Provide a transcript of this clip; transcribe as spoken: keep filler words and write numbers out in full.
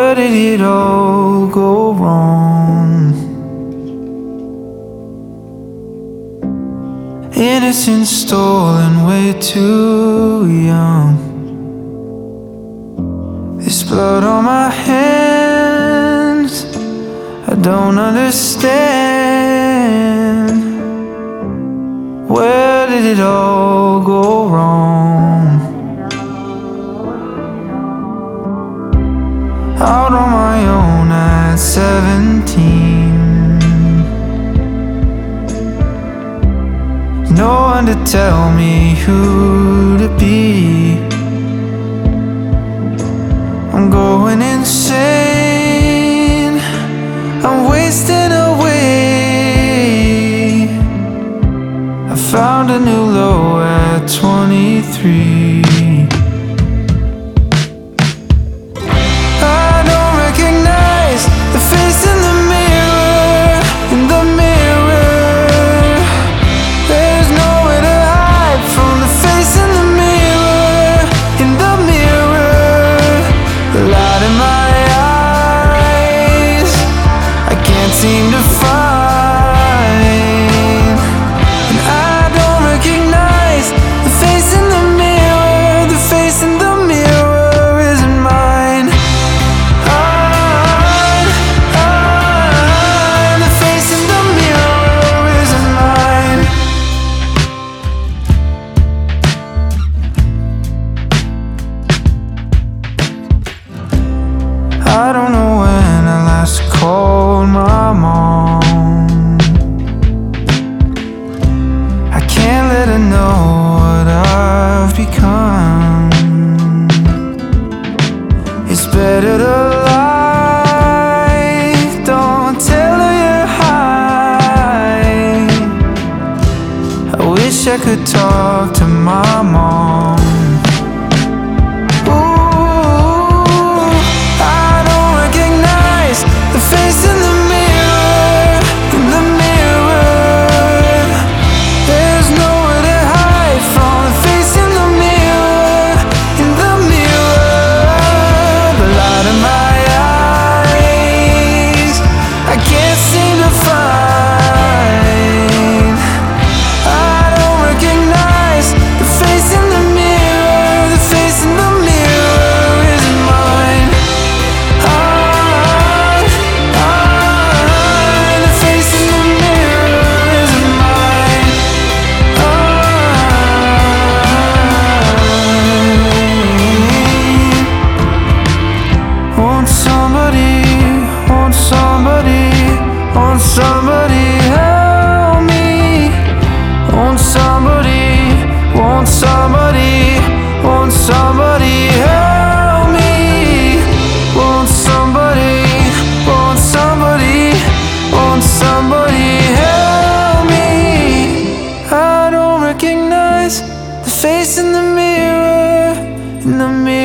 Where did it all go wrong? Innocence stolen way too young. There's blood on my hands, I don't understand. Where did it all go wrong? Out on my own at seventeen, no one to tell me who to be. I'm going insane, I'm wasting away. I found a new low at twenty-three. I don't recognize the face in the mirror, in the mirror. There's nowhere to hide from the face in the mirror, in the mirror. The light in my eyes, I can't seem to find. And I don't recognize the face in the mirror, the face in the mirror isn't mine. I, I, the face in the mirror isn't mine. I don't know when I last called my mom. I can't let her know what I've become. It's better to lie, don't tell her you're high. I wish I could talk to my mom. Face in the mirror, in the mirror. There's nowhere to hide from the face in the mirror, in the mirror. The light in my eyes, I can't seem to find. I don't recognize the face in the mirror, the face in the mirror isn't mine. Somebody help me. Won't somebody, won't somebody, won't somebody help me? Won't somebody, won't somebody, won't somebody help me? I don't recognize the face in the mirror, in the mirror.